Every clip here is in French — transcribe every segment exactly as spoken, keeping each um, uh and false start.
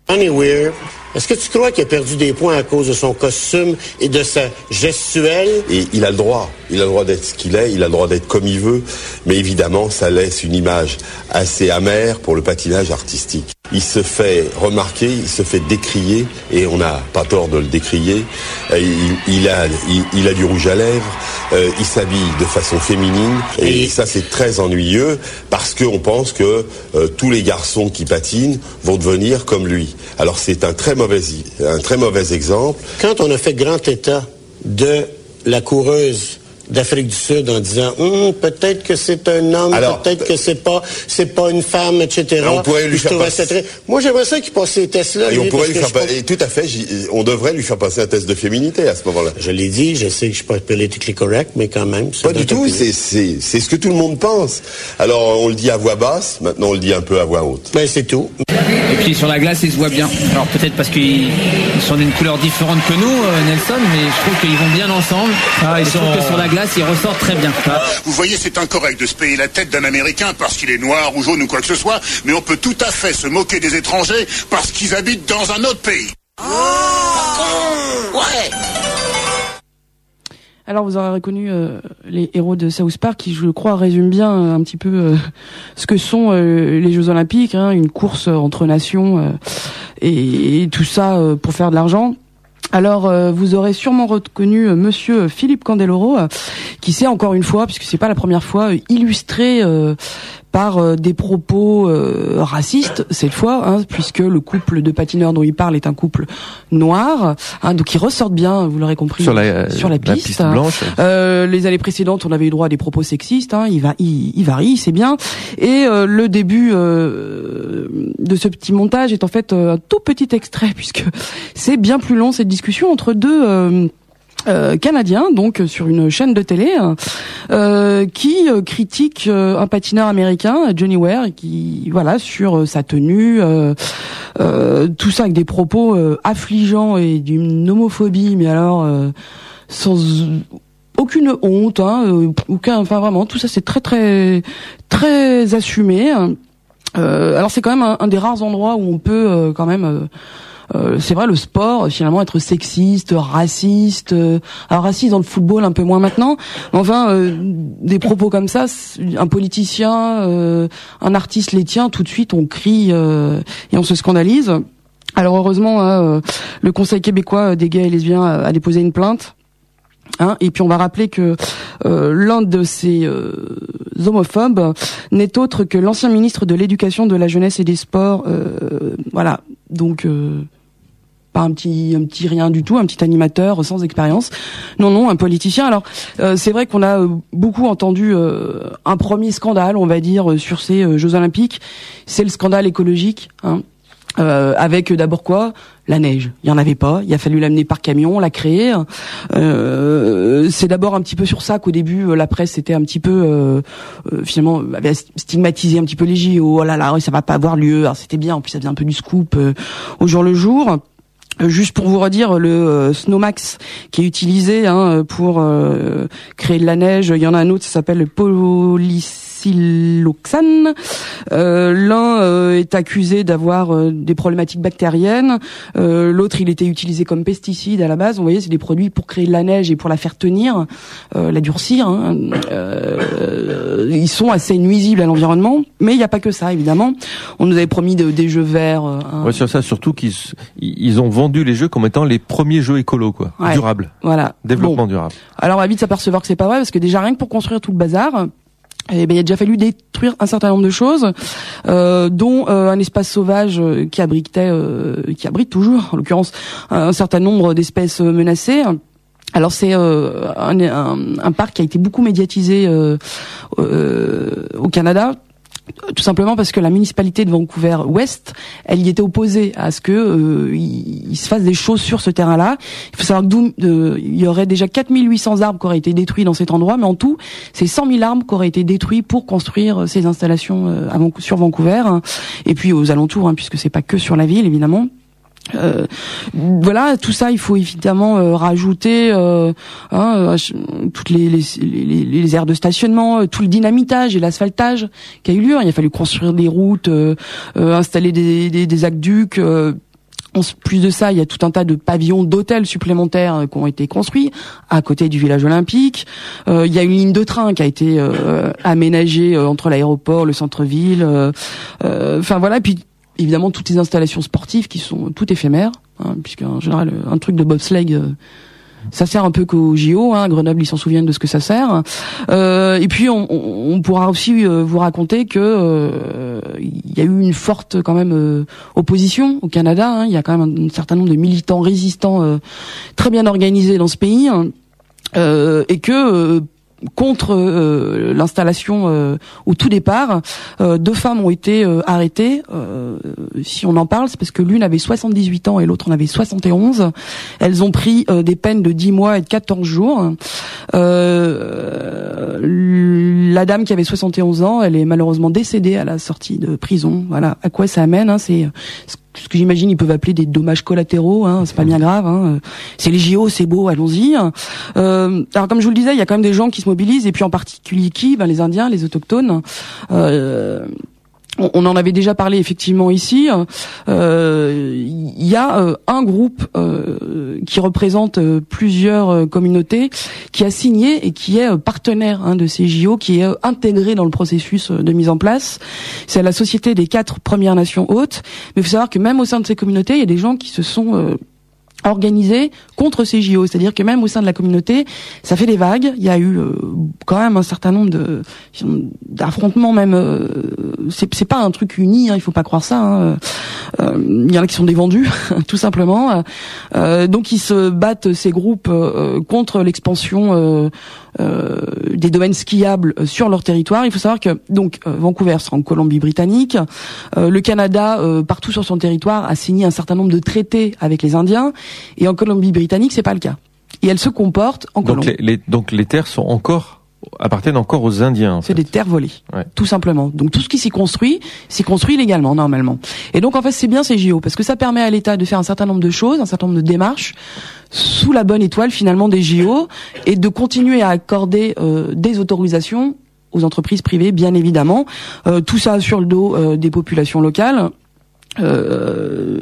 Johnny Weir, est-ce que tu crois qu'il a perdu des points à cause de son costume et de sa gestuelle? Et il a le droit. Il a le droit d'être ce qu'il est, il a le droit d'être comme il veut. Mais évidemment, ça laisse une image assez amère pour le patinage artistique. Il se fait remarquer, il se fait décrier, et on n'a pas tort de le décrier. Il, il, a, il, il a du rouge à lèvres, euh, il s'habille de façon féminine, et, et ça c'est très ennuyeux, parce qu'on pense que euh, tous les garçons qui patinent vont devenir comme lui. Alors c'est un très mauvais, un très mauvais exemple. Quand on a fait grand état de la coureuse d'Afrique du Sud en disant hm, peut-être que c'est un homme, alors, peut-être que c'est pas c'est pas une femme, et cetera. On pourrait lui faire passer... très... Moi, j'aimerais ça qu'il passe ces tests-là. Et on pourrait lui faire pas... et tout à fait. On devrait lui faire passer un test de féminité à ce moment-là. Je l'ai dit. Je sais que je suis pas politically correct, mais quand même. Pas du tout. C'est c'est c'est ce que tout le monde pense. Alors on le dit à voix basse. Maintenant on le dit un peu à voix haute. Ben c'est tout. Et puis sur la glace, ils se voient bien. Alors peut-être parce qu'ils sont d'une couleur différente que nous, Nelson, mais je trouve qu'ils vont bien ensemble. Ah, ils sont... Je trouve que sur la glace, ils ressortent très bien. Vous voyez, c'est incorrect de se payer la tête d'un Américain parce qu'il est noir ou jaune ou quoi que ce soit, mais on peut tout à fait se moquer des étrangers parce qu'ils habitent dans un autre pays. Oh, ouais. Alors vous aurez reconnu euh, les héros de South Park qui, je crois, résument bien euh, un petit peu euh, ce que sont euh, les Jeux Olympiques, hein, une course entre nations euh, et, et tout ça euh, pour faire de l'argent. Alors, euh, vous aurez sûrement reconnu euh, Monsieur Philippe Candeloro, euh, qui s'est encore une fois, puisque c'est pas la première fois, euh, illustré euh, par euh, des propos euh, racistes cette fois, hein, puisque le couple de patineurs dont il parle est un couple noir, hein, donc ils ressortent bien, vous l'aurez compris, sur la, euh, sur la piste. La piste blanche. Euh, les années précédentes, on avait eu droit à des propos sexistes. Hein, il va, il, il varie, c'est bien. Et euh, le début euh, de ce petit montage est en fait euh, un tout petit extrait, puisque c'est bien plus long cette discussion entre deux. Euh, Euh, canadien, donc sur une chaîne de télé, euh, qui euh, critique euh, un patineur américain, Johnny Weir, qui voilà sur euh, sa tenue, euh, euh, tout ça avec des propos euh, affligeants et d'une homophobie, mais alors euh, sans aucune honte, hein, euh, aucun, enfin vraiment tout ça c'est très très très assumé. Euh, alors c'est quand même un, un des rares endroits où on peut euh, quand même euh, Euh, c'est vrai, le sport, finalement, être sexiste, raciste, euh, alors raciste dans le football un peu moins maintenant, mais enfin, euh, des propos comme ça, un politicien, euh, un artiste les tient, tout de suite on crie euh, et on se scandalise. Alors heureusement, euh, le Conseil québécois des gays et lesbiens a déposé une plainte. Hein, et puis on va rappeler que euh, l'un de ces euh, homophobes n'est autre que l'ancien ministre de l'Éducation, de la Jeunesse et des Sports. Euh, voilà, donc euh, pas un petit, un petit rien du tout, un petit animateur sans expérience. Non, non, un politicien. Alors euh, c'est vrai qu'on a euh, beaucoup entendu euh, un premier scandale, on va dire, sur ces euh, Jeux Olympiques. C'est le scandale écologique. Hein. Euh, avec d'abord quoi ? La neige. Il y en avait pas. Il a fallu l'amener par camion, la créer. Euh, c'est d'abord un petit peu sur ça qu'au début la presse était un petit peu euh, euh, finalement avait stigmatisé un petit peu les J O. Oh là là, ça va pas avoir lieu. Alors c'était bien. En plus ça faisait un peu du scoop euh, au jour le jour. Juste pour vous redire, le euh, Snowmax qui est utilisé hein, pour euh, créer de la neige, il y en a un autre, ça s'appelle le polysiloxane. Euh, L'un euh, est accusé d'avoir euh, des problématiques bactériennes. Euh, L'autre, il était utilisé comme pesticide à la base. Vous voyez, c'est des produits pour créer de la neige et pour la faire tenir, euh, la durcir. Hein. Euh, ils sont assez nuisibles à l'environnement, mais il n'y a pas que ça, évidemment. On nous avait promis de, des jeux verts. Euh, ouais, sur ça, surtout qu'ils ils ont vendu les jeux comme étant les premiers jeux écolos, quoi, ouais, durables. Voilà. Développement bon. durable. Alors on va vite s'apercevoir que c'est pas vrai, parce que déjà rien que pour construire tout le bazar, eh ben il a déjà fallu détruire un certain nombre de choses, euh, dont euh, un espace sauvage qui abritait, euh, qui abrite toujours, en l'occurrence, un, un certain nombre d'espèces menacées. Alors c'est euh, un, un, un parc qui a été beaucoup médiatisé euh, euh, au Canada. Tout simplement parce que la municipalité de Vancouver-Ouest, elle y était opposée à ce que euh, il, il se fasse des choses sur ce terrain-là. Il faut savoir que d'où, euh, il y aurait déjà quatre mille huit cents arbres qui auraient été détruits dans cet endroit, mais en tout, c'est cent mille arbres qui auraient été détruits pour construire ces installations euh, à Vancouver, sur Vancouver, hein, et puis aux alentours, hein, puisque c'est pas que sur la ville, évidemment. Euh, voilà, tout ça, il faut évidemment euh, rajouter euh, hein, euh, toutes les, les, les, les aires de stationnement, euh, tout le dynamitage et l'asphaltage qui a eu lieu. Il a fallu construire des routes, euh, euh, installer des, des, des aqueducs. Euh, En plus de ça, il y a tout un tas de pavillons d'hôtels supplémentaires qui ont été construits à côté du village olympique. Euh, il y a une ligne de train qui a été euh, aménagée euh, entre l'aéroport, le centre-ville. Euh, euh, enfin voilà, et puis évidemment toutes les installations sportives qui sont toutes éphémères, hein, puisqu'en général un truc de bobsleigh, euh, ça sert un peu qu'au J O, hein, Grenoble ils s'en souviennent de ce que ça sert. Euh, et puis on, on, on pourra aussi euh, vous raconter que euh, il y a eu une forte quand même euh, opposition au Canada. Hein, il y a quand même un, un certain nombre de militants résistants euh, très bien organisés dans ce pays, hein, euh, et que euh, contre euh, l'installation euh, au tout départ, euh, deux femmes ont été euh, arrêtées. Euh, si on en parle, c'est parce que l'une avait soixante-dix-huit ans et l'autre en avait soixante et onze. Elles ont pris euh, des peines de dix mois et de quatorze jours. Euh, la dame qui avait soixante et onze ans, elle est malheureusement décédée à la sortie de prison. Voilà à quoi ça amène. Hein, c'est ce que j'imagine ils peuvent appeler des dommages collatéraux, hein, c'est pas bien grave, hein. C'est les J O, c'est beau, allons-y. Euh, alors comme je vous le disais, il y a quand même des gens qui se mobilisent, et puis en particulier qui, ben, les Indiens, les autochtones. Euh, On en avait déjà parlé effectivement ici. Il euh, y a euh, un groupe euh, qui représente euh, plusieurs euh, communautés qui a signé et qui est euh, partenaire hein, de ces J O, qui est euh, intégré dans le processus euh, de mise en place. C'est la Société des quatre Premières Nations hôtes. Mais il faut savoir que même au sein de ces communautés, il y a des gens qui se sont euh, organisés contre ces J O, c'est-à-dire que même au sein de la communauté, ça fait des vagues. Il y a eu euh, quand même un certain nombre de d'affrontements, même. Euh, c'est, c'est pas un truc uni, hein, il faut pas croire ça. Hein. Euh, il y en a qui sont des vendus, tout simplement. Euh, donc ils se battent ces groupes euh, contre l'expansion euh, euh, des domaines skiables sur leur territoire. Il faut savoir que donc euh, Vancouver sera en Colombie-Britannique. Euh, le Canada, euh, partout sur son territoire, a signé un certain nombre de traités avec les Indiens. Et en Colombie-Britannique, c'est pas le cas. Et elle se comporte en Colombie. Donc les, les, donc les terres sont encore appartiennent encore aux Indiens. En c'est fait. des terres volées, ouais. Tout simplement. Donc tout ce qui s'y construit, s'y construit légalement normalement. Et donc en fait c'est bien ces J O parce que ça permet à l'État de faire un certain nombre de choses, un certain nombre de démarches sous la bonne étoile finalement des J O et de continuer à accorder euh, des autorisations aux entreprises privées, bien évidemment. Euh, tout ça sur le dos euh, des populations locales. Euh,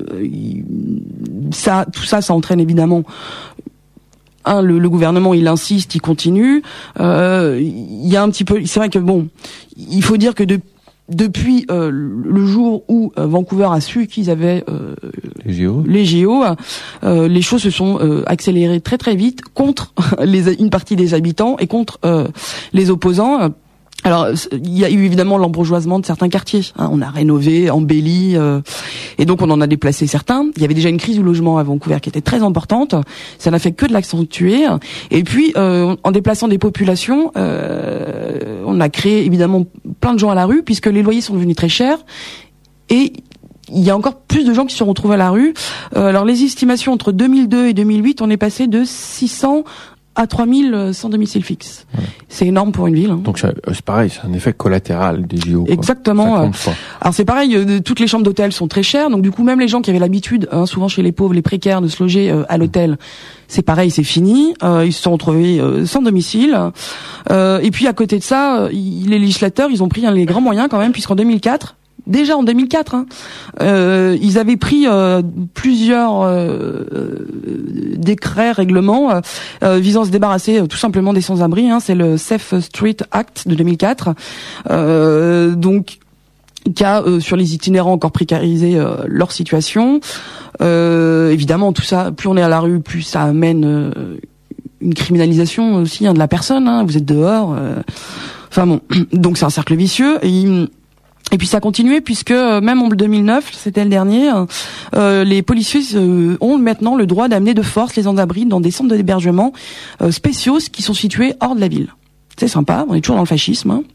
ça, tout ça, ça entraîne évidemment. Un, le, le gouvernement, il insiste, il continue. Euh, il y a un petit peu. C'est vrai que bon, il faut dire que de, depuis euh, le jour où euh, Vancouver a su qu'ils avaient euh, les J O, les, J O, euh, les choses se sont euh, accélérées très très vite contre les, une partie des habitants et contre euh, les opposants. Alors, il y a eu évidemment l'embourgeoisement de certains quartiers. Hein, on a rénové, embelli, euh, et donc on en a déplacé certains. Il y avait déjà une crise du logement à Vancouver qui était très importante. Ça n'a fait que de l'accentuer. Et puis, euh, en déplaçant des populations, euh, on a créé évidemment plein de gens à la rue, puisque les loyers sont devenus très chers. Et il y a encore plus de gens qui se retrouvent à la rue. Euh, alors, les estimations entre deux mille deux et deux mille huit, on est passé de six cents à trois mille sans domicile fixe. Ouais. C'est énorme pour une ville. Hein. Donc c'est pareil, c'est un effet collatéral des J O. Exactement. Alors c'est pareil, euh, toutes les chambres d'hôtel sont très chères, donc du coup même les gens qui avaient l'habitude, hein, souvent chez les pauvres, les précaires, de se loger euh, à l'hôtel, c'est pareil, c'est fini. Euh, ils se sont retrouvés euh, sans domicile. Euh, et puis à côté de ça, euh, les législateurs, ils ont pris hein, les grands moyens quand même, puisqu'en deux mille quatre, déjà en deux mille quatre, hein, euh, ils avaient pris euh, plusieurs euh, décrets, règlements euh, visant à se débarrasser euh, tout simplement des sans-abri. Hein, c'est le Safe Street Act de deux mille quatre. Euh, donc qui a euh, sur les itinérants encore précarisé euh, leur situation. Euh, évidemment, tout ça, plus on est à la rue, plus ça amène euh, une criminalisation aussi hein, de la personne. Hein, vous êtes dehors. Euh, enfin bon, donc c'est un cercle vicieux. Et Et puis ça a continué puisque euh, même en deux mille neuf, c'était le dernier, euh, les policiers euh, ont maintenant le droit d'amener de force les sans-abri dans des centres d'hébergement euh, spéciaux qui sont situés hors de la ville. C'est sympa, on est toujours dans le fascisme. Hein.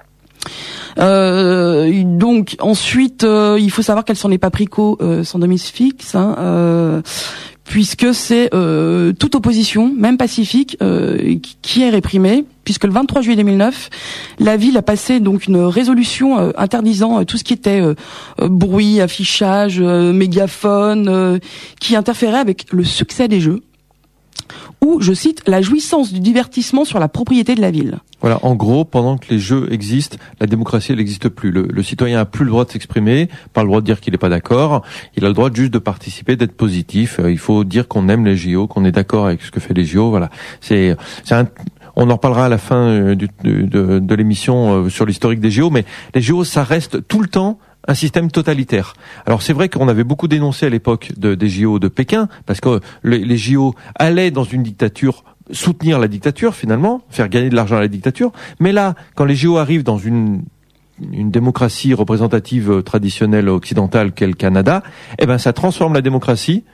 Euh, donc ensuite, euh, il faut savoir qu'elles sont les papricots euh, sans domicile fixe. Hein, euh, puisque c'est euh, toute opposition, même pacifique, euh, qui est réprimée, puisque le vingt-trois juillet deux mille neuf, la ville a passé donc une résolution euh, interdisant euh, tout ce qui était euh, euh, bruit, affichage, euh, mégaphone, euh, qui interférait avec le succès des Jeux. ou, je cite, la jouissance du divertissement sur la propriété de la ville. Voilà, en gros, pendant que les jeux existent, la démocratie, elle n'existe plus. Le, le citoyen a plus le droit de s'exprimer, pas le droit de dire qu'il n'est pas d'accord. Il a le droit juste de participer, d'être positif. Il faut dire qu'on aime les J O, qu'on est d'accord avec ce que fait les J O. Voilà, c'est, c'est un, on en reparlera à la fin du, de, de, de l'émission sur l'historique des J O, mais les J O, ça reste tout le temps un système totalitaire. Alors c'est vrai qu'on avait beaucoup dénoncé à l'époque de, des J O de Pékin, parce que les, les J O allaient dans une dictature soutenir la dictature finalement, faire gagner de l'argent à la dictature, mais là, quand les J O arrivent dans une une démocratie représentative traditionnelle occidentale qu'est le Canada, eh ben ça transforme la démocratie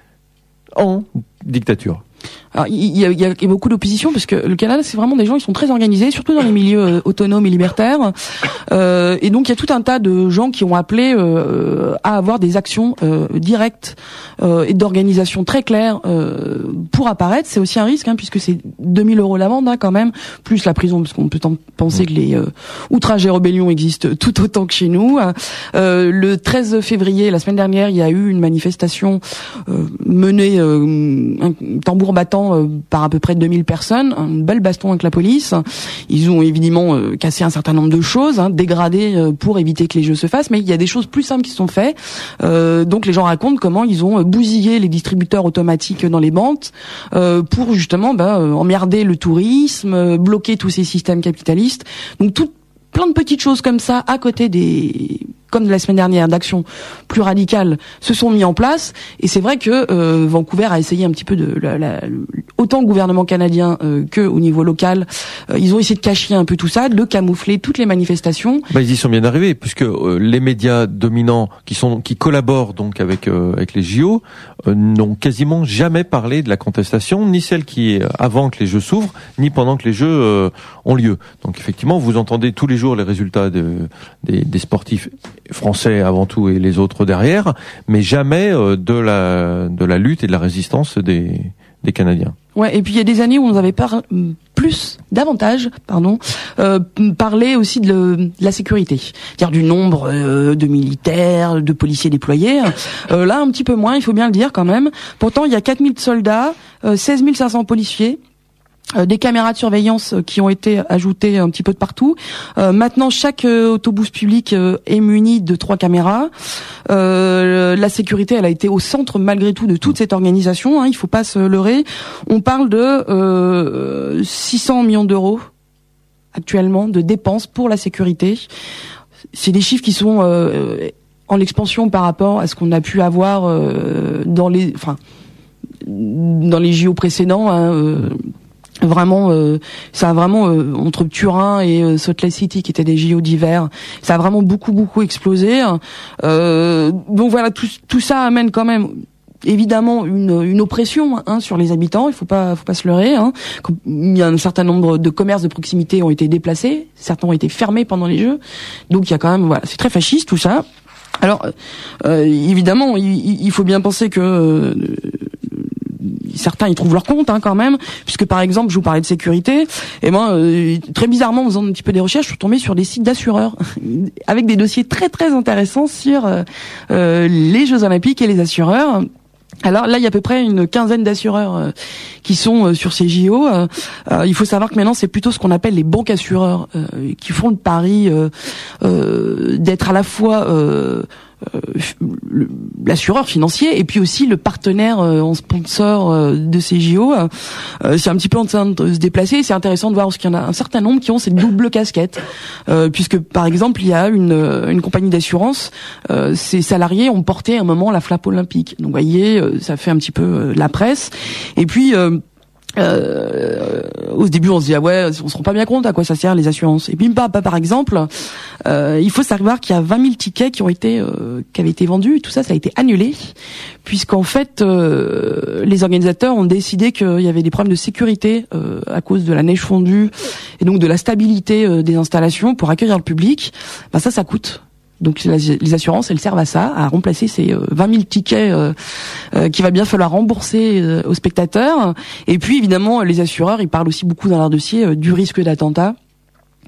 en dictature. Alors, il y a, il y a beaucoup d'opposition parce que le Canada, c'est vraiment des gens, ils sont très organisés, surtout dans les milieux euh, autonomes et libertaires. Euh, et donc, il y a tout un tas de gens qui ont appelé euh, à avoir des actions euh, directes euh, et d'organisation très claires euh, pour apparaître. C'est aussi un risque, hein, puisque c'est deux mille euros l'amende, hein, quand même, plus la prison, parce qu'on peut penser que les euh, outrages et rébellions existent tout autant que chez nous. Euh, le treize février, la semaine dernière, il y a eu une manifestation euh, menée, euh, un tambour battant par à peu près deux mille personnes, un bel baston avec la police. Ils ont évidemment euh, cassé un certain nombre de choses, hein, dégradé euh, pour éviter que les jeux se fassent, mais il y a des choses plus simples qui sont faites. Euh, donc les gens racontent comment ils ont bousillé les distributeurs automatiques dans les banques euh, pour justement bah, euh, emmerder le tourisme, euh, bloquer tous ces systèmes capitalistes. Donc tout plein de petites choses comme ça à côté des, comme de la semaine dernière, d'actions plus radicales se sont mis en place. Et c'est vrai que euh, Vancouver a essayé un petit peu de, la, la, autant le gouvernement canadien euh, que au niveau local, euh, ils ont essayé de cacher un peu tout ça, de camoufler toutes les manifestations. Bah, ils y sont bien arrivés, puisque euh, les médias dominants qui sont qui collaborent donc avec euh, avec les J O euh, n'ont quasiment jamais parlé de la contestation, ni celle qui est avant que les Jeux s'ouvrent, ni pendant que les Jeux euh, ont lieu. Donc effectivement, vous entendez tous les jours les résultats de, des, des sportifs français avant tout et les autres derrière, mais jamais euh, de la de la lutte et de la résistance des des Canadiens. Ouais, et puis il y a des années où on avait par, plus, davantage, pardon, euh, parlé aussi de, le, de la sécurité, c'est-à-dire du nombre euh, de militaires, de policiers déployés. Euh, là, un petit peu moins, il faut bien le dire quand même. Pourtant, il y a quatre mille soldats, euh, seize mille cinq cents policiers. Euh, des caméras de surveillance euh, qui ont été ajoutées un petit peu de partout. Euh, maintenant, chaque euh, autobus public euh, est muni de trois caméras. Euh, la sécurité, elle a été au centre malgré tout de toute cette organisation. Hein, il faut pas se leurrer. On parle de euh, six cents millions d'euros actuellement de dépenses pour la sécurité. C'est des chiffres qui sont euh, en expansion par rapport à ce qu'on a pu avoir euh, dans les, enfin, dans les J O précédents. Hein, euh, Vraiment, euh, ça a vraiment euh, entre Turin et euh, Salt Lake City qui étaient des J O d'hiver, ça a vraiment beaucoup beaucoup explosé. Euh, donc voilà, tout, tout ça amène quand même évidemment une, une oppression hein, sur les habitants. Il faut pas, faut pas se leurrer. Hein. Il y a un certain nombre de commerces de proximité ont été déplacés, certains ont été fermés pendant les Jeux. Donc il y a quand même, voilà, c'est très fasciste tout ça. Alors euh, évidemment, il, il faut bien penser que euh, certains y trouvent leur compte hein, quand même, puisque par exemple je vous parlais de sécurité, et moi euh, très bizarrement en faisant un petit peu des recherches, je suis tombée sur des sites d'assureurs avec des dossiers très très intéressants sur euh, euh, les Jeux Olympiques et les assureurs. Alors là, il y a à peu près une quinzaine d'assureurs euh, qui sont euh, sur ces J O. Euh, euh, il faut savoir que maintenant, c'est plutôt ce qu'on appelle les banques assureurs euh, qui font le pari euh, euh, d'être à la fois euh, euh, le, l'assureur financier et puis aussi le partenaire euh, en sponsor euh, de ces J O. Euh, c'est un petit peu en train de se déplacer. C'est intéressant de voir parce qu'il y en a un certain nombre qui ont cette double casquette, euh, puisque par exemple, il y a une, une compagnie d'assurance, euh, ses salariés ont porté à un moment la flappe olympique. Donc, vous voyez, ça fait un petit peu euh, la presse. Et puis, euh, euh, au début, on se dit ah ouais, on se rend pas bien compte à quoi ça sert les assurances. Et puis, bah, bah, par exemple, euh, il faut savoir qu'il y a vingt mille tickets qui ont été, euh, qui avaient été vendus. Et tout ça, ça a été annulé, puisqu'en fait, euh, les organisateurs ont décidé qu'il y avait des problèmes de sécurité euh, à cause de la neige fondue et donc de la stabilité euh, des installations pour accueillir le public. Bah ça, ça coûte. Donc les assurances, elles servent à ça, à remplacer ces vingt mille tickets euh, euh, qu'il va bien falloir rembourser euh, aux spectateurs. Et puis évidemment, les assureurs, ils parlent aussi beaucoup dans leur dossier euh, du risque d'attentat.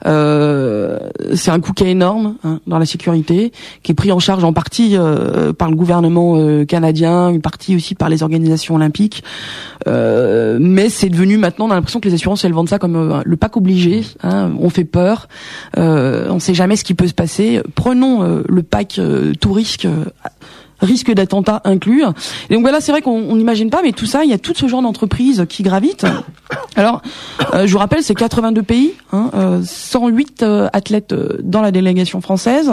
Euh, c'est un coût qui est énorme hein, dans la sécurité, qui est pris en charge en partie euh, par le gouvernement euh, canadien, une partie aussi par les organisations olympiques. Euh, mais c'est devenu maintenant, on a l'impression que les assurances elles vendent ça comme euh, le pack obligé. Hein, on fait peur, euh, on sait jamais ce qui peut se passer. Prenons euh, le pack euh, tout risque. Euh, risque d'attentat inclus. Et donc voilà, c'est vrai qu'on n'imagine pas, mais tout ça, il y a tout ce genre d'entreprises qui gravitent. Alors, euh, je vous rappelle, c'est quatre-vingt-deux pays, hein, euh, cent huit euh, athlètes euh, dans la délégation française.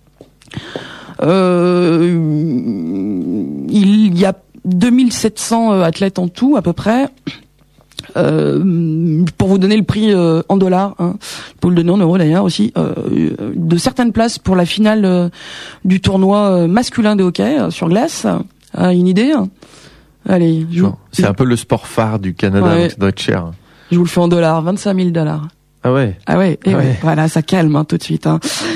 Euh, il y a deux mille sept cents athlètes en tout, à peu près. Euh, pour vous donner le prix euh, en dollars, hein, pour le donner en euros d'ailleurs aussi, euh, de certaines places pour la finale euh, du tournoi euh, masculin de hockey euh, sur glace. Ah, une idée hein. Allez, je non, c'est un peu le sport phare du Canada, ouais. Donc ça doit être cher. Je vous le fais en dollars, vingt-cinq mille dollars. Ah ouais. Ah ouais. Et ah ouais. ouais. Voilà, ça calme hein, tout de suite. Hein.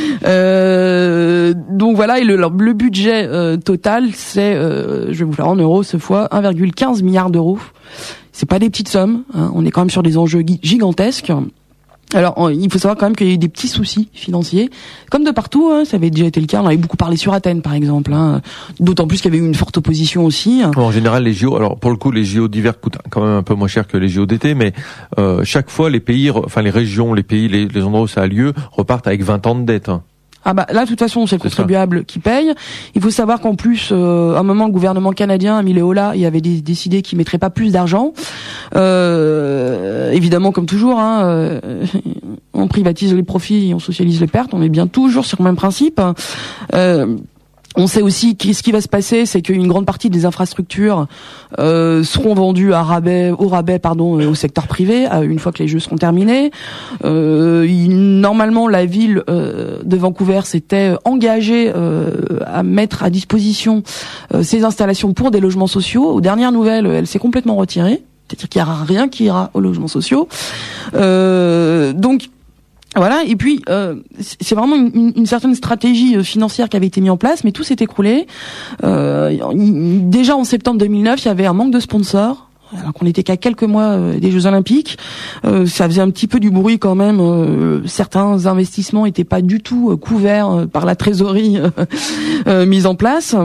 Euh, donc voilà, et le, le budget euh, total, c'est, euh, je vais vous faire en euros ce fois, un virgule quinze milliard d'euros. C'est pas des petites sommes, hein. On est quand même sur des enjeux gigantesques. Alors, il faut savoir quand même qu'il y a eu des petits soucis financiers, comme de partout. Hein, ça avait déjà été le cas. On avait beaucoup parlé sur Athènes, par exemple. Hein, d'autant plus qu'il y avait eu une forte opposition aussi. En général, les J O. Alors, pour le coup, les J O d'hiver coûtent quand même un peu moins cher que les J O d'été, mais euh, chaque fois, les pays, enfin les régions, les pays, les, les endroits où ça a lieu, repartent avec vingt ans de dette. Hein. Ah bah là de toute façon c'est le contribuable qui paye. Il faut savoir qu'en plus euh, à un moment le gouvernement canadien a mis les holà, il avait d- décidé qu'il mettrait pas plus d'argent. Euh, évidemment comme toujours hein, euh, on privatise les profits et on socialise les pertes, on est bien toujours sur le même principe. Euh, On sait aussi que ce qui va se passer, c'est qu'une grande partie des infrastructures euh, seront vendues à rabais, au rabais, pardon, au secteur privé, euh, une fois que les jeux seront terminés. Euh, il, normalement, la ville euh, de Vancouver s'était engagée euh, à mettre à disposition euh, ces installations pour des logements sociaux. Aux dernières nouvelles, elle s'est complètement retirée, c'est-à-dire qu'il n'y aura rien qui ira aux logements sociaux. Euh, donc Voilà, et puis euh, c'est vraiment une, une certaine stratégie financière qui avait été mise en place, mais tout s'est écroulé. Euh, déjà en septembre deux mille neuf, il y avait un manque de sponsors, alors qu'on n'était qu'à quelques mois euh, des Jeux Olympiques. Euh, ça faisait un petit peu du bruit quand même. Euh, certains investissements n'étaient pas du tout euh, couverts euh, par la trésorerie euh, euh, mise en place.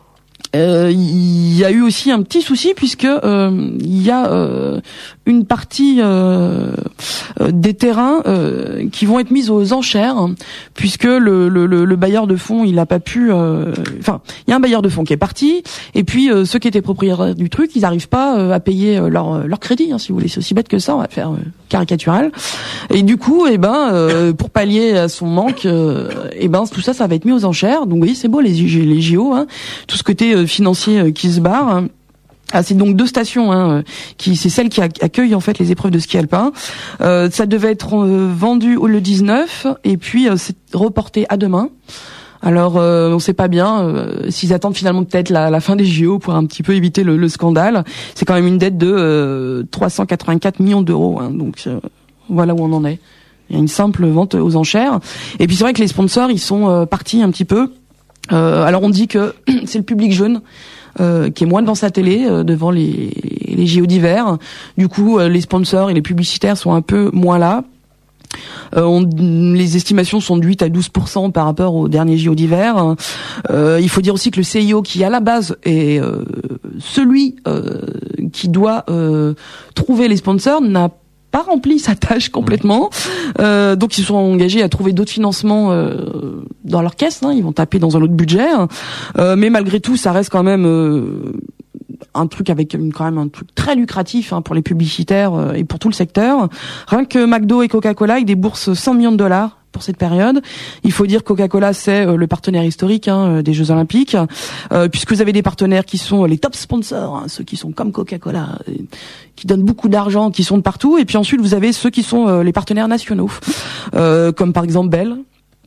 Euh, il y a eu aussi un petit souci puisque euh, il y a euh, une partie euh, euh, des terrains euh, qui vont être mis aux enchères hein, puisque le, le, le bailleur de fonds il n'a pas pu. Euh, enfin, il y a un bailleur de fonds qui est parti et puis euh, ceux qui étaient propriétaires du truc, ils n'arrivent pas euh, à payer leur leur crédit. Hein, si vous voulez, c'est aussi bête que ça. On va faire euh, caricatural. Et du coup, eh ben, euh, pour pallier à son manque, euh, eh ben tout ça, ça va être mis aux enchères. Donc, vous voyez, c'est beau les les J O, hein, tout ce côté euh, financier euh, qui se barre. Hein. Ah, c'est donc deux stations, hein, qui c'est celles qui accueillent en fait les épreuves de ski alpin. Euh, ça devait être euh, vendu le dix-neuf et puis euh, c'est reporté à demain. Alors, euh, on sait pas bien euh, s'ils attendent finalement peut-être la, la fin des J O pour un petit peu éviter le, le scandale. C'est quand même une dette de euh, trois cent quatre-vingt-quatre millions d'euros. Hein, donc euh, voilà où on en est. Il y a une simple vente aux enchères. Et puis c'est vrai que les sponsors, ils sont euh, partis un petit peu. Euh, alors on dit que c'est le public jeune euh, qui est moins devant sa télé, euh, devant les, les J O d'hiver. Du coup, euh, les sponsors et les publicitaires sont un peu moins là. Euh, on, les estimations sont de huit à douze pour cent par rapport aux derniers J O d'hiver. Euh, il faut dire aussi que le C I O, qui à la base est euh, celui euh, qui doit euh, trouver les sponsors, n'a pas rempli sa tâche complètement. Euh, donc ils se sont engagés à trouver d'autres financements euh, dans leur caisse. Hein, ils vont taper dans un autre budget. Euh, mais malgré tout, ça reste quand même euh, un truc avec une, quand même un truc très lucratif hein, pour les publicitaires euh, et pour tout le secteur. Rien que McDo et Coca-Cola, ils déboursent cent millions de dollars pour cette période. Il faut dire que Coca-Cola, c'est euh, le partenaire historique hein, des Jeux Olympiques, euh, puisque vous avez des partenaires qui sont les top sponsors, hein, ceux qui sont comme Coca-Cola, euh, qui donnent beaucoup d'argent, qui sont de partout, et puis ensuite vous avez ceux qui sont euh, les partenaires nationaux, euh, comme par exemple Bell,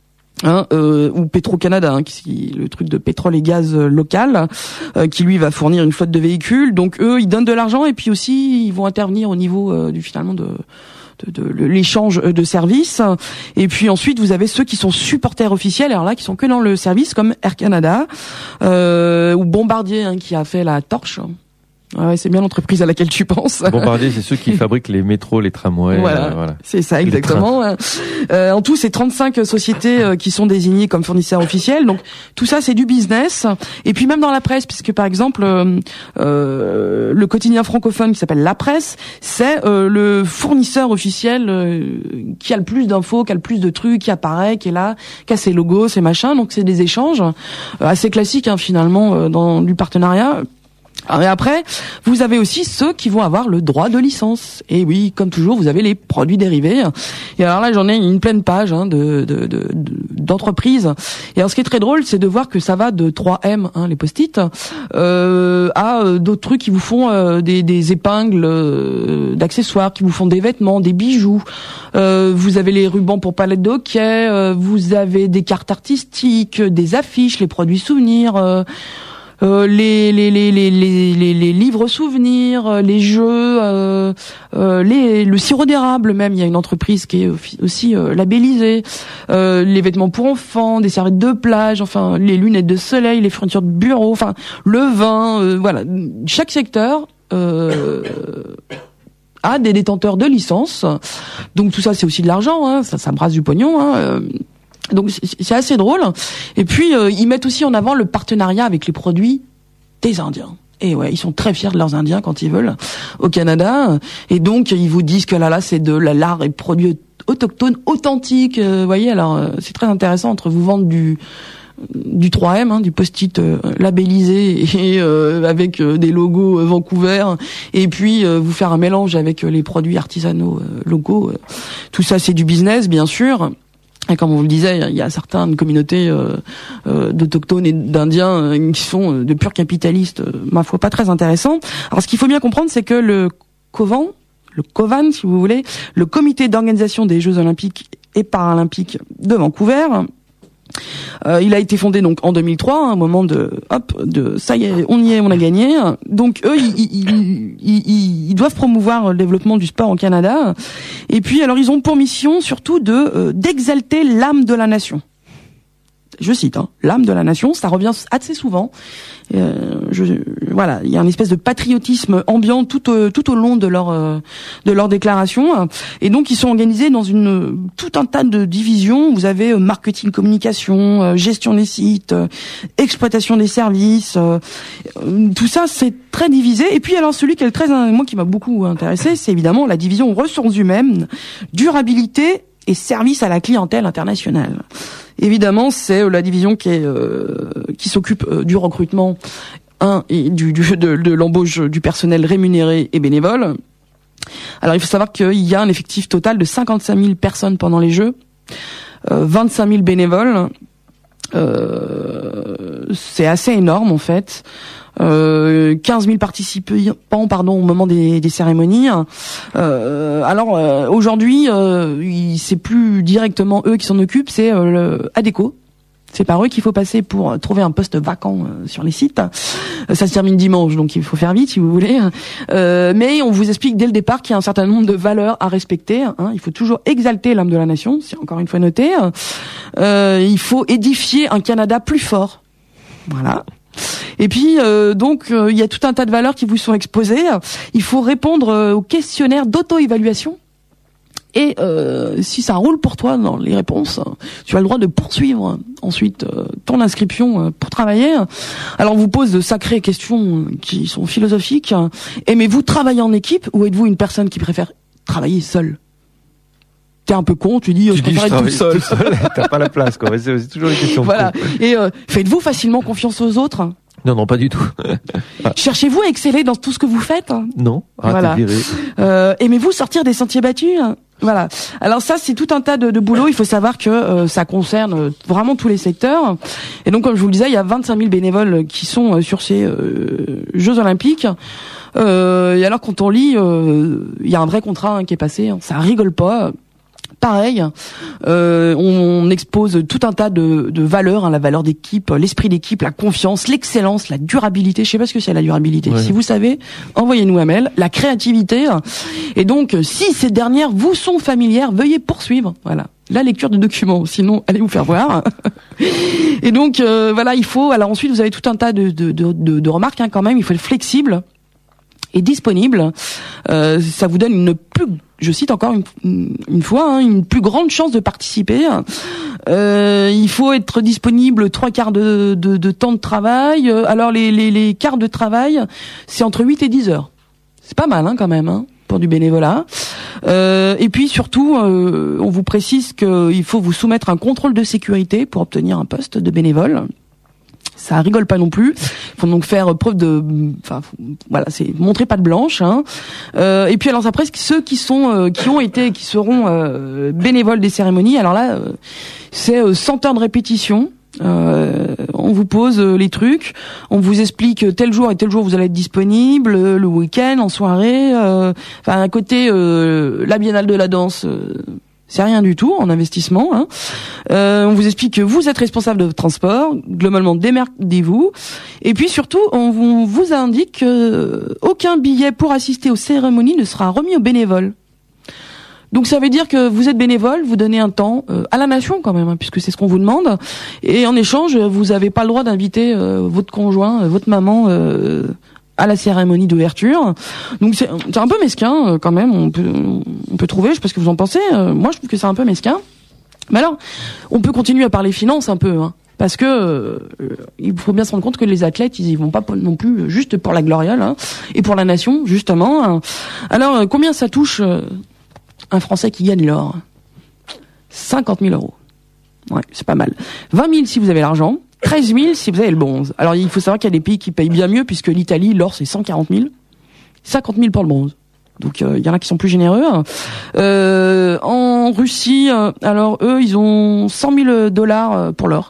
Hein, euh, ou Petro-Canada, hein, qui le truc de pétrole et gaz euh, local, euh, qui lui va fournir une flotte de véhicules. Donc eux, ils donnent de l'argent et puis aussi ils vont intervenir au niveau euh, du finalement de de, de, de l'échange de services. Et puis ensuite vous avez ceux qui sont supporters officiels, alors là qui sont que dans le service, comme Air Canada euh, ou Bombardier hein, qui a fait la torche. Ouais, c'est bien l'entreprise à laquelle tu penses. Bombardier, c'est ceux qui fabriquent les métros, les tramways. Voilà, euh, voilà. C'est ça, exactement. Euh, en tout, c'est trente-cinq sociétés euh, qui sont désignées comme fournisseurs officiels. Donc, tout ça, c'est du business. Et puis, même dans la presse, puisque par exemple, euh, euh, le quotidien francophone qui s'appelle La Presse, c'est euh, le fournisseur officiel euh, qui a le plus d'infos, qui a le plus de trucs, qui apparaît, qui est là, qui a ses logos, ses machins. Donc, c'est des échanges euh, assez classiques, hein, finalement, euh, dans du partenariat. Et après, vous avez aussi ceux qui vont avoir le droit de licence. Et oui, comme toujours, vous avez les produits dérivés. Et alors là, j'en ai une pleine page hein, de, de, de, d'entreprises. Et alors, ce qui est très drôle, c'est de voir que ça va de trois M, hein, les post-it, euh, à euh, d'autres trucs qui vous font euh, des, des épingles euh, d'accessoires, qui vous font des vêtements, des bijoux. Euh, vous avez les rubans pour palette de hockey. Euh, vous avez des cartes artistiques, des affiches, les produits souvenirs. Euh, Euh, les, les, les, les, les, les, les livres souvenirs, euh, les jeux, euh, euh, les, le sirop d'érable même, il y a une entreprise qui est aussi euh, labellisée, euh, les vêtements pour enfants, des serviettes de plage, enfin les lunettes de soleil, les fournitures de bureau, enfin le vin, euh, voilà. Chaque secteur euh, a des détenteurs de licences, donc tout ça c'est aussi de l'argent, hein, ça, ça brasse du pognon, hein, euh, donc c'est assez drôle. Et puis euh, ils mettent aussi en avant le partenariat avec les produits des Indiens. Et ouais, ils sont très fiers de leurs Indiens quand ils veulent au Canada. Et donc ils vous disent que là là c'est de la l'art et produits autochtones authentiques. Vous euh, voyez, alors euh, c'est très intéressant entre vous vendre du du trois M, hein, du post-it euh, labellisé et euh, avec euh, des logos euh, Vancouver, et puis euh, vous faire un mélange avec euh, les produits artisanaux euh, locaux. Euh, tout ça c'est du business bien sûr. Et comme on vous le disait, il y a certaines communautés euh, euh, d'autochtones et d'Indiens euh, qui sont euh, de purs capitalistes, euh, ma foi, pas très intéressants. Alors, ce qu'il faut bien comprendre, c'est que le COVAN, le COVAN, si vous voulez, le Comité d'organisation des Jeux Olympiques et Paralympiques de Vancouver, Euh, il a été fondé donc en deux mille trois, un moment de hop, de ça y est, on y est, on a gagné. Donc eux, ils, ils, ils, ils doivent promouvoir le développement du sport au Canada. Et puis alors ils ont pour mission surtout de euh, d'exalter l'âme de la nation. Je cite, hein, l'âme de la nation, ça revient assez souvent. Euh, je, voilà, il y a une espèce de patriotisme ambiant tout au, tout au long de leur euh, de leur déclaration. Et donc ils sont organisés dans une tout un tas de divisions. Vous avez euh, marketing, communication, euh, gestion des sites, euh, exploitation des services. Euh, euh, tout ça c'est très divisé. Et puis alors celui qui est très moi qui m'a beaucoup intéressé, c'est évidemment la division ressources humaines, durabilité et service à la clientèle internationale. Évidemment, c'est la division qui est euh, qui s'occupe euh, du recrutement un et du, du de, de l'embauche du personnel rémunéré et bénévole. Alors, il faut savoir qu'il y a un effectif total de cinquante-cinq mille personnes pendant les Jeux, euh, vingt-cinq mille bénévoles. Euh, c'est assez énorme en fait. Euh, quinze mille participants pardon au moment des, des cérémonies. Euh, alors euh, aujourd'hui, euh, c'est plus directement eux qui s'en occupent, c'est euh, le ADECO. C'est par eux qu'il faut passer pour trouver un poste vacant euh, sur les sites. Euh, ça se termine dimanche, donc il faut faire vite si vous voulez. Euh, mais on vous explique dès le départ qu'il y a un certain nombre de valeurs à respecter. Hein. Il faut toujours exalter l'âme de la nation, c'est encore une fois noté. Euh, il faut édifier un Canada plus fort. Voilà. Et puis euh, donc euh, il y a tout un tas de valeurs qui vous sont exposées. Il faut répondre euh, au questionnaire d'auto-évaluation. Et euh, si ça roule pour toi dans les réponses, tu as le droit de poursuivre ensuite euh, ton inscription euh, pour travailler. Alors on vous pose de sacrées questions qui sont philosophiques. Aimez-vous travailler en équipe ou êtes-vous une personne qui préfère travailler seule? T'es un peu con, tu dis, tu je préfère être toute seule. Tout seul, t'as pas la place, quoi. C'est, c'est toujours une question. Voilà. Et euh, faites-vous facilement confiance aux autres? Non, non, pas du tout. Cherchez-vous à exceller dans tout ce que vous faites? Non. Ah, voilà. Euh, aimez-vous sortir des sentiers battus? Voilà. Alors ça, c'est tout un tas de, de boulot. Il faut savoir que euh, ça concerne vraiment tous les secteurs. Et donc, comme je vous le disais, il y a vingt-cinq mille bénévoles qui sont euh, sur ces euh, Jeux Olympiques. Euh, et alors, quand on lit, euh, il y a un vrai contrat hein, qui est passé. Hein. Ça rigole pas. Pareil, euh, on expose tout un tas de, de valeurs, hein, la valeur d'équipe, l'esprit d'équipe, la confiance, l'excellence, la durabilité. Je sais pas ce que c'est la durabilité. Ouais. Si vous savez, envoyez-nous un mail. La créativité. Et donc, si ces dernières vous sont familières, veuillez poursuivre. Voilà. La lecture de documents. Sinon, allez vous faire voir. Et donc, euh, voilà, il faut. Alors ensuite, vous avez tout un tas de, de, de, de, de remarques hein, quand même. Il faut être flexible. est disponible. Euh, ça vous donne une plus, je cite encore une, une fois, hein, une plus grande chance de participer. Euh, il faut être disponible trois quarts de, de, de temps de travail. Alors les, les, les quarts de travail, c'est entre huit et dix heures. C'est pas mal, hein, quand même, hein, pour du bénévolat. Euh, et puis surtout, euh, on vous précise qu'il faut vous soumettre à un contrôle de sécurité pour obtenir un poste de bénévole. Ça rigole pas non plus. Il faut donc faire preuve de, enfin, voilà, c'est montrer patte blanche. Hein. Euh, et puis alors après, ceux qui sont, euh, qui ont été, qui seront euh, bénévoles des cérémonies. Alors là, euh, c'est euh, cent heures de répétition. Euh, on vous pose euh, les trucs, on vous explique tel jour et tel jour vous allez être disponible, euh, le week-end, en soirée. Euh, enfin, à côté, euh, la Biennale de la danse. Euh, C'est rien du tout en investissement. Hein. Euh, on vous explique que vous êtes responsable de votre transport, globalement démerdez-vous. Et puis surtout, on vous, vous indique qu'aucun billet pour assister aux cérémonies ne sera remis aux bénévoles. Donc ça veut dire que vous êtes bénévole, vous donnez un temps euh, à la nation quand même, hein, puisque c'est ce qu'on vous demande. Et en échange, vous n'avez pas le droit d'inviter euh, votre conjoint, euh, votre maman euh, à la cérémonie d'ouverture. Donc c'est, c'est un peu mesquin euh, quand même, on peut, on peut trouver, je sais pas ce que vous en pensez, euh, moi je trouve que c'est un peu mesquin. Mais alors, on peut continuer à parler finances un peu, hein, parce que euh, il faut bien se rendre compte que les athlètes, ils y vont pas non plus juste pour la gloriole, hein, et pour la nation, justement. Hein. Alors, euh, combien ça touche euh, un Français qui gagne l'or? cinquante mille euros. Ouais, c'est pas mal. vingt mille si vous avez l'argent. treize mille si vous avez le bronze. Alors il faut savoir qu'il y a des pays qui payent bien mieux, puisque l'Italie, l'or c'est cent quarante mille. cinquante mille pour le bronze. Donc il euh, y en a qui sont plus généreux. Euh, en Russie, euh, alors eux, ils ont cent mille dollars pour l'or.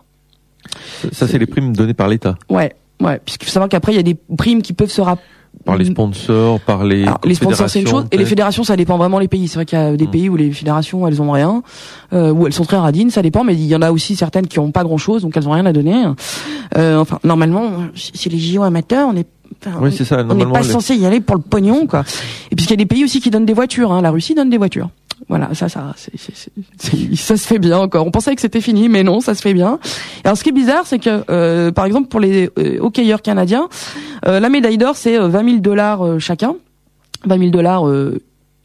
Ça, c'est les primes données par l'État. Ouais, ouais. Puisqu'il faut savoir qu'après, il y a des primes qui peuvent se rapprocher. Par les sponsors, par les Alors, les sponsors, c'est une chose, et les fédérations, ça dépend vraiment les pays. C'est vrai qu'il y a des mmh. pays où les fédérations, elles ont rien, euh, où elles sont très radines, ça dépend, mais il y en a aussi certaines qui ont pas grand chose, donc elles ont rien à donner. Euh, enfin, normalement, c'est les J O amateurs, on est, enfin, oui, c'est ça, on n'est pas les... censé y aller pour le pognon, quoi. Et puis il y a des pays aussi qui donnent des voitures, hein. La Russie donne des voitures. Voilà, ça, ça, c'est, c'est, c'est, c'est, ça se fait bien encore. On pensait que c'était fini, mais non, ça se fait bien. Alors, ce qui est bizarre, c'est que, euh, par exemple, pour les euh, hockeyeurs canadiens, euh, la médaille d'or, c'est euh, vingt mille dollars euh, chacun. vingt mille dollars euh,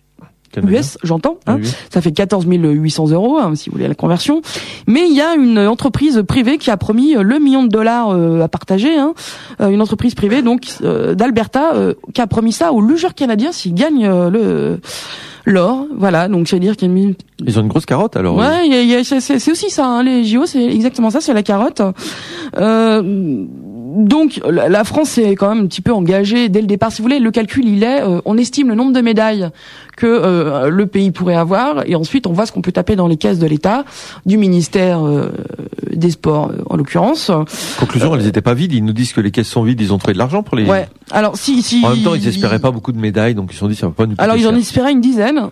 U S, j'entends. Hein. Oui, oui. Ça fait quatorze mille huit cents euros, hein, si vous voulez la conversion. Mais il y a une entreprise privée qui a promis le million de dollars euh, à partager. Hein. Euh, une entreprise privée, donc euh, d'Alberta, euh, qui a promis ça aux lutteurs canadiens s'ils gagnent euh, le l'or. Voilà, donc ça veut dire qu'il y a une... Ils ont une grosse carotte alors. Ouais, oui. y a, y a, c'est, c'est aussi ça, hein, les J O, c'est exactement ça, c'est la carotte. Euh, donc la France est quand même un petit peu engagée dès le départ. Si vous voulez, le calcul il est, euh, on estime le nombre de médailles que euh, le pays pourrait avoir, et ensuite on voit ce qu'on peut taper dans les caisses de l'État, du ministère euh, des Sports euh, en l'occurrence. Conclusion, euh, elles étaient pas vides. Ils nous disent que les caisses sont vides. Ils ont trouvé de l'argent pour les. Ouais. Alors si si. En même temps, ils espéraient pas beaucoup de médailles, donc ils se sont dit ça va pas nous coûter Alors ils cher. en espéraient une dizaine.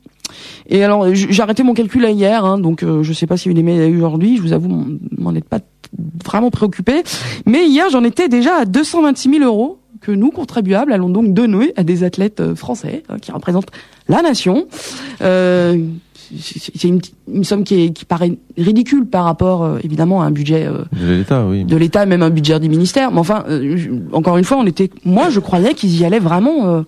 Et alors j'ai arrêté mon calcul hier, hein, donc euh, je sais pas s'il y a eu des médailles aujourd'hui. Je vous avoue, m'en êtes pas vraiment préoccupé. Mais hier, j'en étais déjà à deux cent vingt-six mille euros que nous, contribuables, allons donc donner à des athlètes français hein, qui représentent la nation. Euh, c'est une, une somme qui, est, qui paraît ridicule par rapport, euh, évidemment, à un budget euh, de l'État, oui. De l'État, même un budget du ministère. Mais enfin, euh, encore une fois, on était. Moi, je croyais qu'ils y allaient vraiment. Euh,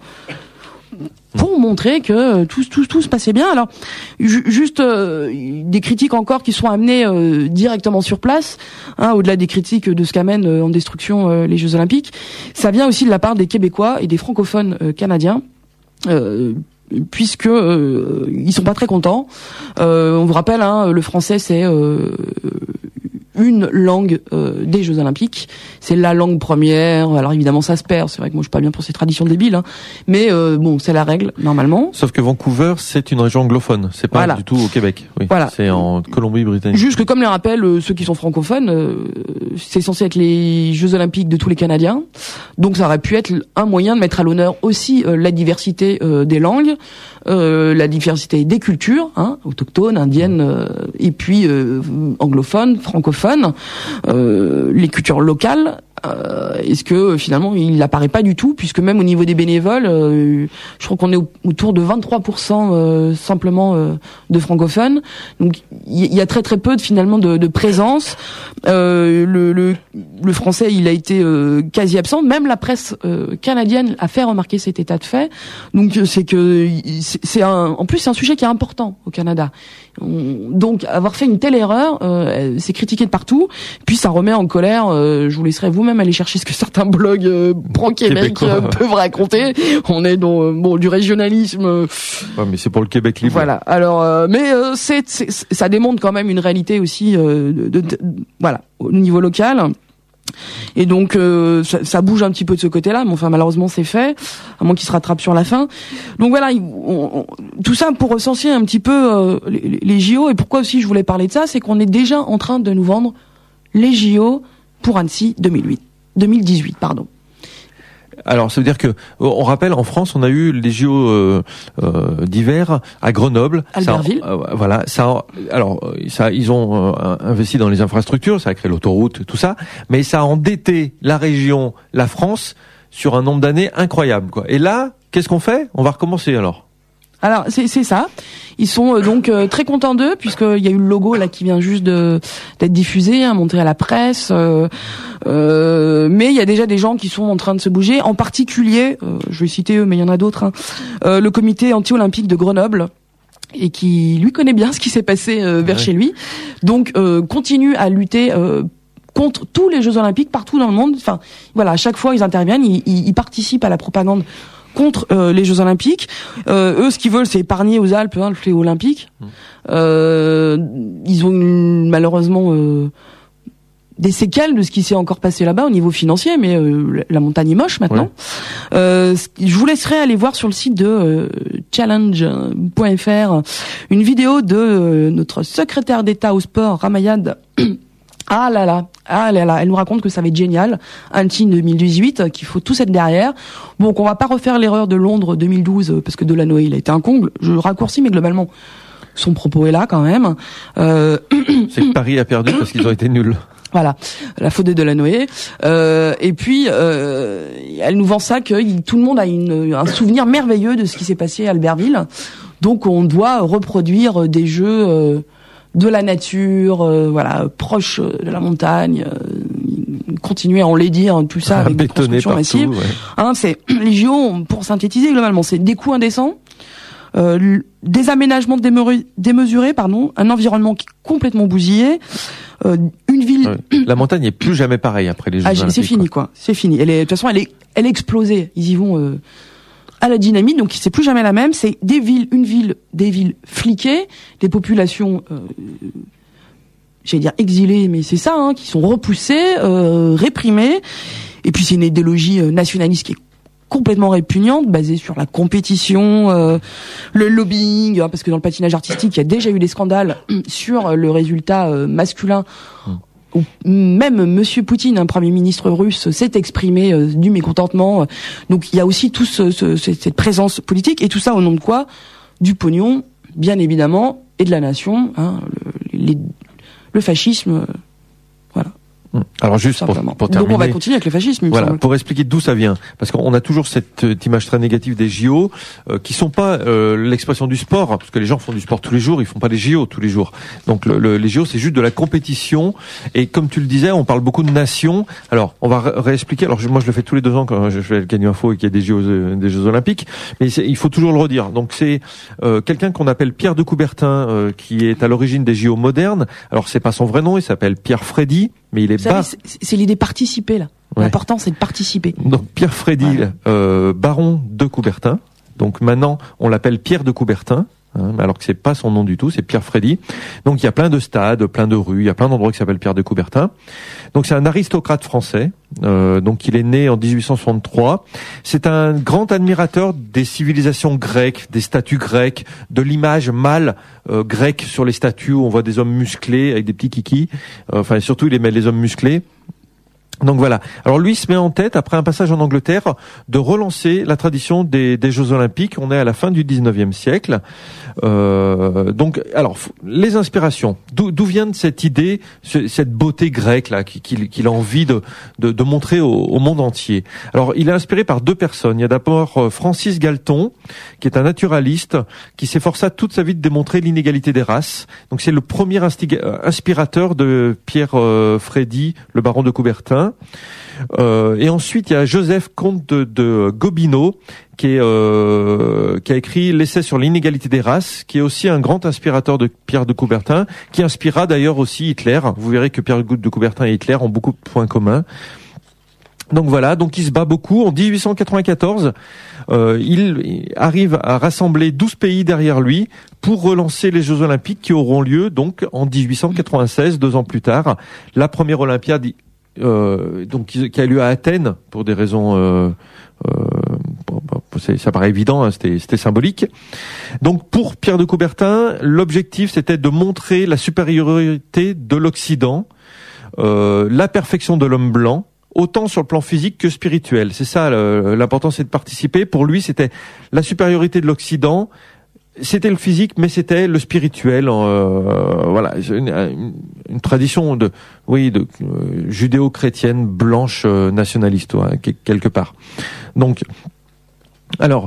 pour montrer que tout, tout, tout se passait bien. Alors, ju- juste euh, des critiques encore qui sont amenées euh, directement sur place, hein, au-delà des critiques de ce qu'amènent euh, en destruction euh, les Jeux Olympiques, ça vient aussi de la part des Québécois et des francophones euh, canadiens, euh, puisque euh, ils sont pas très contents. Euh, on vous rappelle, hein, le français c'est euh, une langue euh, des Jeux Olympiques, c'est la langue première. Alors évidemment ça se perd, c'est vrai que moi je suis pas bien pour ces traditions débiles, hein, mais euh, bon c'est la règle normalement. Sauf que Vancouver c'est une région anglophone, c'est pas voilà. du tout au Québec. Oui. Voilà. C'est en Colombie-Britannique. Juste que comme les rappellent euh, ceux qui sont francophones, euh, c'est censé être les Jeux Olympiques de tous les Canadiens, donc ça aurait pu être un moyen de mettre à l'honneur aussi euh, la diversité euh, des langues, euh, la diversité des cultures, hein, autochtones, indiennes, euh, et puis euh, anglophones, francophones. Euh, les cultures locales, Euh, est-ce que finalement il n'apparaît pas du tout, puisque même au niveau des bénévoles, euh, je crois qu'on est au, autour de vingt-trois pour cent euh, simplement euh, de francophones. Donc il y, y a très très peu de, finalement de, de présence. Euh, le, le, le français il a été euh, quasi absent. Même la presse euh, canadienne a fait remarquer cet état de fait. Donc c'est que c'est, c'est un, en plus c'est un sujet qui est important au Canada. On, donc avoir fait une telle erreur, euh, c'est critiqué de partout. Puis ça remet en colère. Euh, je vous laisserai vous-même aller chercher ce que certains blogs euh, pro-Québec euh, peuvent raconter. On est dans euh, bon du régionalisme. Euh, ouais, mais c'est pour le Québec libre. Voilà. Alors, euh, mais euh, c'est, c'est, ça démontre quand même une réalité aussi euh, de, de, de, voilà au niveau local. Et donc euh, ça, ça bouge un petit peu de ce côté-là, mais enfin malheureusement c'est fait, à moins qu'il se rattrape sur la fin. Donc voilà, on, on, tout ça pour recenser un petit peu euh, les, les J O. Et pourquoi aussi je voulais parler de ça, c'est qu'on est déjà en train de nous vendre les J O pour Annecy deux mille huit, deux mille dix-huit, pardon. Alors, ça veut dire que, on rappelle, en France, on a eu les J O euh, euh, d'hiver à Grenoble, Albertville. Ça, euh, voilà, ça. Alors, ça, ils ont euh, investi dans les infrastructures, ça a créé l'autoroute, tout ça, mais ça a endetté la région, la France, sur un nombre d'années incroyable, quoi. Et là, qu'est-ce qu'on fait ? On va recommencer alors. Alors c'est c'est ça. Ils sont euh, donc euh, très contents d'eux, puisqu'il y a eu le logo là qui vient juste de d'être diffusé, hein, montré à la presse. Euh, euh, mais il y a déjà des gens qui sont en train de se bouger. En particulier, euh, je vais citer eux, mais il y en a d'autres. Hein, euh, le comité anti-olympique de Grenoble, et qui lui connaît bien ce qui s'est passé euh, vers ouais. chez lui. Donc euh, continue à lutter. Euh, contre tous les Jeux Olympiques partout dans le monde. Enfin, voilà, à chaque fois ils interviennent, ils, ils, ils participent à la propagande contre euh, les Jeux Olympiques. Euh, eux, ce qu'ils veulent, c'est épargner aux Alpes hein, le fléau olympique. Mmh. Euh, ils ont une, malheureusement euh, des séquelles de ce qui s'est encore passé là-bas au niveau financier, mais euh, la montagne est moche maintenant. Ouais. Euh, je vous laisserai aller voir sur le site de euh, challenge point f r une vidéo de euh, notre secrétaire d'État au sport, Ramayad. Ah là là, ah là là, elle nous raconte que ça va être génial, Annecy deux mille dix-huit, qu'il faut tous être derrière. Bon, qu'on va pas refaire l'erreur de Londres deux mille douze, parce que Delanoë, il a été un comble. Je raccourcis, mais globalement, son propos est là quand même. Euh... C'est que Paris a perdu parce qu'ils ont été nuls. Voilà, la faute de Delanoë. Euh, et puis, euh, elle nous vend ça que tout le monde a une, un souvenir merveilleux de ce qui s'est passé à Albertville. Donc, on doit reproduire des jeux... Euh, de la nature, euh, voilà, proche de la montagne, euh, continuer à enlaidir tout ça avec des constructions massives. Ouais. Hein, c'est les J O, pour synthétiser globalement, c'est des coûts indécents, euh, des aménagements démesurés, démesurés, pardon, un environnement qui est complètement bousillé, euh, une ville. Ouais. La montagne est plus jamais pareille après les Jeux ah, Olympiques. C'est fini, quoi. quoi. C'est fini. Elle est, de toute façon, elle est, elle est explosée. Ils y vont. Euh, à la dynamite, donc c'est plus jamais la même. C'est des villes, une ville, des villes fliquées, des populations, euh, j'allais dire exilées, mais c'est ça, hein, qui sont repoussées, euh, réprimées. Et puis c'est une idéologie nationaliste qui est complètement répugnante, basée sur la compétition, euh, le lobbying, hein, parce que dans le patinage artistique, il y a déjà eu des scandales sur le résultat euh, masculin. Hum. Où même Monsieur Poutine, un Premier ministre russe, s'est exprimé euh, du mécontentement. Donc il y a aussi tout ce, ce, cette présence politique, et tout ça au nom de quoi ? Du pognon, bien évidemment, et de la nation. Hein, le, les, le fascisme, euh, voilà. Alors juste pour, pour terminer, donc on va continuer avec le fascisme. Voilà, pour expliquer d'où ça vient, parce qu'on a toujours cette, cette image très négative des J O, euh, qui sont pas euh, l'expression du sport, parce que les gens font du sport tous les jours, ils font pas les J O tous les jours. Donc le, le, les J O c'est juste de la compétition, et comme tu le disais, on parle beaucoup de nations. Alors on va ré- réexpliquer. Alors je, moi je le fais tous les deux ans quand je fais le Canyon Info et qu'il y a des J O, euh, des Jeux Olympiques, mais il faut toujours le redire. Donc c'est euh, quelqu'un qu'on appelle Pierre de Coubertin, euh, qui est à l'origine des J O modernes. Alors c'est pas son vrai nom, il s'appelle Pierre Freddy. Mais il est Vous savez, c'est, c'est l'idée participer là. Ouais. L'important c'est de participer. Donc Pierre Freddy, voilà. euh, baron de Coubertin. Donc maintenant on l'appelle Pierre de Coubertin, hein, alors que c'est pas son nom du tout, c'est Pierre Freddy. Donc il y a plein de stades, plein de rues, il y a plein d'endroits qui s'appellent Pierre de Coubertin. Donc c'est un aristocrate français. Euh, donc il est né en dix-huit cent soixante-trois. C'est un grand admirateur des civilisations grecques, des statues grecques, de l'image mâle euh, grecque sur les statues où on voit des hommes musclés avec des petits kikis. Euh, enfin surtout il aimait les hommes musclés. Donc voilà. Alors lui se met en tête, après un passage en Angleterre, de relancer la tradition des, des Jeux Olympiques. On est à la fin du dix-neuvième siècle. Euh, donc, alors les inspirations. D'où, d'où vient cette idée, ce, cette beauté grecque là, qu'il, qu'il a envie de, de, de montrer au, au monde entier. Alors, il est inspiré par deux personnes. Il y a d'abord Francis Galton, qui est un naturaliste, qui s'efforça toute sa vie de démontrer l'inégalité des races. Donc, c'est le premier instiga- inspirateur de Pierre euh, Frédy, le baron de Coubertin. Euh, et ensuite, il y a Joseph Comte de, de Gobineau, qui, est, euh, qui a écrit l'essai sur l'inégalité des races, qui est aussi un grand inspirateur de Pierre de Coubertin, qui inspira d'ailleurs aussi Hitler. Vous verrez que Pierre de Coubertin et Hitler ont beaucoup de points communs. Donc voilà, donc il se bat beaucoup. En dix-huit cent quatre-vingt-quatorze, euh, il arrive à rassembler douze pays derrière lui pour relancer les Jeux Olympiques qui auront lieu donc en dix-huit cent quatre-vingt-seize, deux ans plus tard. La première Olympiade euh, donc qui a lieu à Athènes pour des raisons euh, euh, ça paraît évident, hein, c'était, c'était symbolique. Donc pour Pierre de Coubertin, l'objectif c'était de montrer la supériorité de l'Occident, euh, la perfection de l'homme blanc, autant sur le plan physique que spirituel. C'est ça l'important, c'est de participer. Pour lui, c'était la supériorité de l'Occident. C'était le physique, mais c'était le spirituel. Euh, voilà, une, une, une tradition de, oui, de euh, judéo-chrétienne blanche euh, nationaliste, ouais, quelque part. Donc, alors,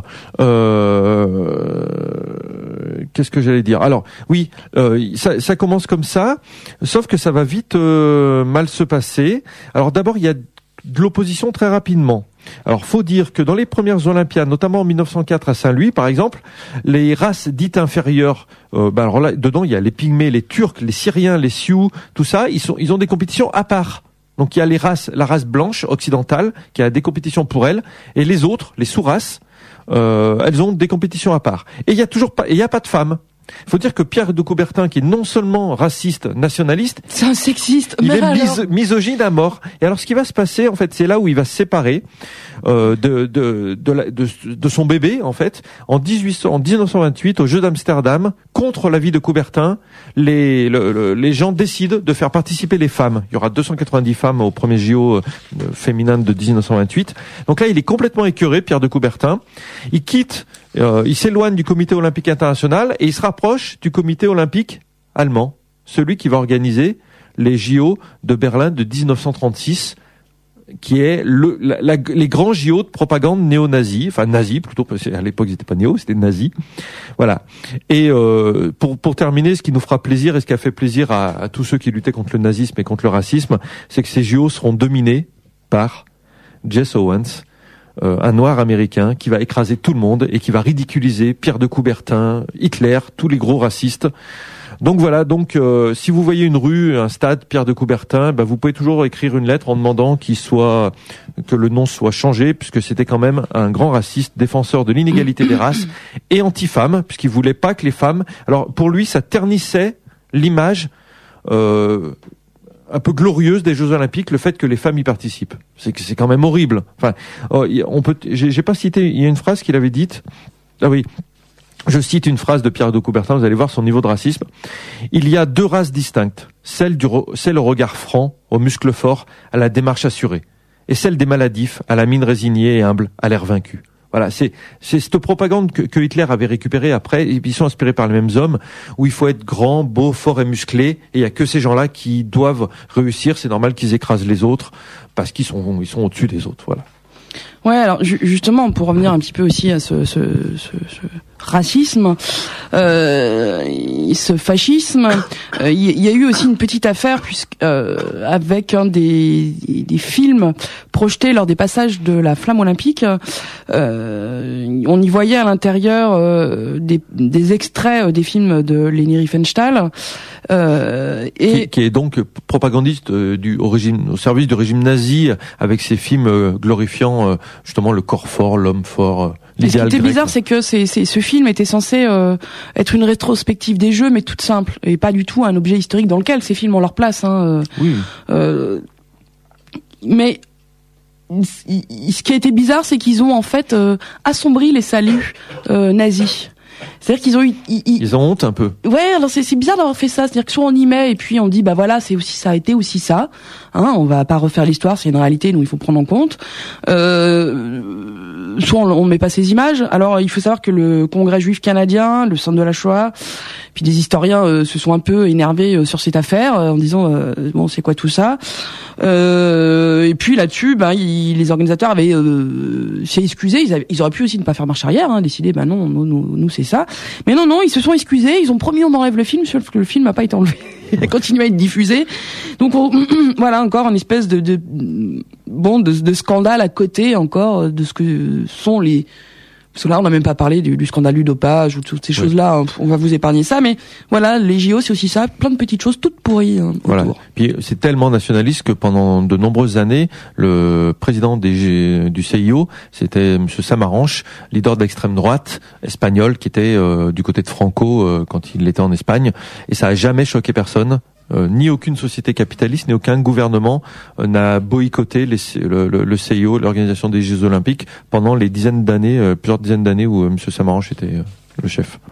euh, qu'est-ce que j'allais dire ? Alors, oui, euh, ça, ça commence comme ça, sauf que ça va vite euh, mal se passer. Alors, d'abord, il y a de l'opposition très rapidement. Alors, faut dire que dans les premières Olympiades, notamment en mille neuf cent quatre à Saint-Louis, par exemple, les races dites inférieures, euh, ben alors là, dedans, il y a les Pygmées, les Turcs, les Syriens, les Sioux, tout ça, ils sont, ils ont des compétitions à part. Donc, il y a les races, la race blanche occidentale, qui a des compétitions pour elle, et les autres, les sous-races, euh, elles ont des compétitions à part. Et il y a toujours pas, il y a pas de femmes. Il faut dire que Pierre de Coubertin, qui est non seulement raciste, nationaliste, c'est un sexiste, il mais est alors... mis- misogyne à mort. Et alors, ce qui va se passer, en fait, c'est là où il va se séparer euh, de, de, de, la, de, de son bébé, en fait, en, dix-huit cents, en dix-neuf cent vingt-huit, aux Jeux d'Amsterdam, contre l'avis de Coubertin, les, le, le, les gens décident de faire participer les femmes. Il y aura deux cent quatre-vingt-dix femmes au premier J O euh, féminin de dix-neuf cent vingt-huit. Donc là, il est complètement écœuré, Pierre de Coubertin. Il quitte, euh, il s'éloigne du Comité olympique international et il se rapproche du Comité olympique allemand, celui qui va organiser les J O de Berlin de dix-neuf cent trente-six, qui est le, la, la, les grands J O de propagande néo-nazie, enfin nazi plutôt, parce qu'à l'époque ils n'étaient pas néo, c'était nazi. Voilà. Et euh, pour, pour terminer, ce qui nous fera plaisir et ce qui a fait plaisir à, à tous ceux qui luttaient contre le nazisme et contre le racisme, c'est que ces J O seront dominés par Jesse Owens, euh, un noir américain qui va écraser tout le monde et qui va ridiculiser Pierre de Coubertin, Hitler, tous les gros racistes. Donc voilà, donc euh, si vous voyez une rue, un stade Pierre de Coubertin, ben vous pouvez toujours écrire une lettre en demandant qu'il soit, que le nom soit changé, puisque c'était quand même un grand raciste, défenseur de l'inégalité des races et anti-femme, puisqu'il voulait pas que les femmes. Alors pour lui, ça ternissait l'image euh, un peu glorieuse des Jeux Olympiques, le fait que les femmes y participent. C'est que c'est quand même horrible. Enfin, on peut. J'ai, j'ai pas cité. Il y a une phrase qu'il avait dite. Ah oui. Je cite une phrase de Pierre de Coubertin, vous allez voir son niveau de racisme. Il y a deux races distinctes, celle du re, celle au regard franc, aux muscles forts, à la démarche assurée, et celle des maladifs, à la mine résignée et humble, à l'air vaincu. Voilà, c'est c'est cette propagande que, que Hitler avait récupérée après, et ils sont inspirés par les mêmes hommes, où il faut être grand, beau, fort et musclé, et il y a que ces gens-là qui doivent réussir, c'est normal qu'ils écrasent les autres, parce qu'ils sont ils sont au-dessus des autres, voilà. Ouais, alors ju- justement, pour revenir un petit peu aussi à ce, ce, ce, ce racisme, euh, ce fascisme, il euh, y, y a eu aussi une petite affaire puisque euh, avec un des, des films projetés lors des passages de la Flamme olympique, euh, on y voyait à l'intérieur euh, des, des extraits des films de Leni Riefenstahl. Euh, et qui, qui est donc propagandiste euh, du au régime, au service du régime nazi, avec ses films euh, glorifiant euh, justement le corps fort, l'homme fort. Euh, l'idéal ce qui était grec. bizarre, c'est que c'est, c'est, ce film était censé euh, être une rétrospective des Jeux, mais toute simple, et pas du tout un objet historique dans lequel ces films ont leur place. Hein, euh, oui. Euh, mais ce qui a été bizarre, c'est qu'ils ont en fait euh, assombri les saluts euh, nazis. C'est-à-dire qu'ils ont eu, ils, ils... ils ont honte un peu. Ouais, alors c'est, c'est bizarre d'avoir fait ça. C'est-à-dire que soit on y met et puis on dit bah voilà, c'est aussi ça a été aussi ça. Hein, on va pas refaire l'histoire, c'est une réalité, donc il faut prendre en compte. Euh, soit on, on met pas ces images. Alors il faut savoir que le Congrès juif canadien, le Centre de la Shoah, puis des historiens euh, se sont un peu énervés euh, sur cette affaire euh, en disant euh, bon c'est quoi tout ça. Euh, et puis là-dessus, ben ils, les organisateurs avaient euh, s'est excusé. Ils, avaient, ils auraient pu aussi ne pas faire marche arrière, hein, décider ben non, nous, nous, nous c'est ça. Mais non, non, ils se sont excusés. Ils ont promis on enlève le film, sauf que le film n'a pas été enlevé. Il a continué à être diffusé. Donc on, voilà encore une espèce de, de bon de, de scandale à côté encore de ce que sont les. Parce que là, on n'a même pas parlé du, du scandale du dopage ou toutes ces oui. choses-là. On va vous épargner ça, mais voilà, les J O, c'est aussi ça, plein de petites choses toutes pourries. Hein, voilà. Autour. Puis c'est tellement nationaliste que pendant de nombreuses années, le président des, du C I O, c'était Monsieur Samaranch, leader d'extrême droite espagnol, qui était euh, du côté de Franco euh, quand il était en Espagne, et ça a jamais choqué personne. Euh, ni aucune société capitaliste, ni aucun gouvernement euh, n'a boycotté les, le, le, le C I O, l'organisation des Jeux Olympiques, pendant les dizaines d'années, euh, plusieurs dizaines d'années où euh, M. Samaranch était euh, le chef.